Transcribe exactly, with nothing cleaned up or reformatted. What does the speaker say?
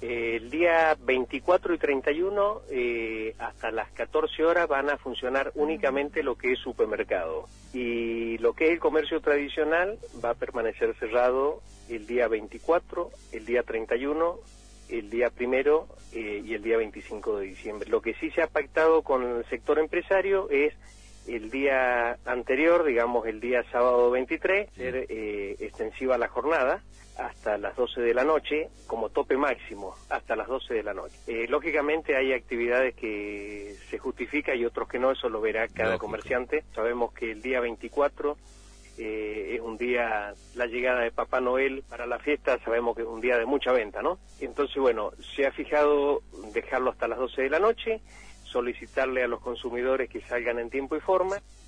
Eh, el día veinticuatro y treinta y uno, eh, hasta las catorce horas, van a funcionar únicamente lo que es supermercado. Y lo que es el comercio tradicional va a permanecer cerrado el día veinticuatro, el día treinta y uno, el día primero eh, y el día veinticinco de diciembre. Lo que sí se ha pactado con el sector empresario es el día anterior, digamos el día sábado veintitrés, ser eh, extensiva la jornada hasta las doce de la noche, como tope máximo, hasta las doce de la noche. Eh, lógicamente hay actividades que se justifica y otros que no, eso lo verá cada Lógico. comerciante. Sabemos que el día veinticuatro eh, es un día, la llegada de Papá Noel para la fiesta, sabemos que es un día de mucha venta, ¿no? Entonces, bueno, se ha fijado dejarlo hasta las doce de la noche, solicitarle a los consumidores que salgan en tiempo y forma.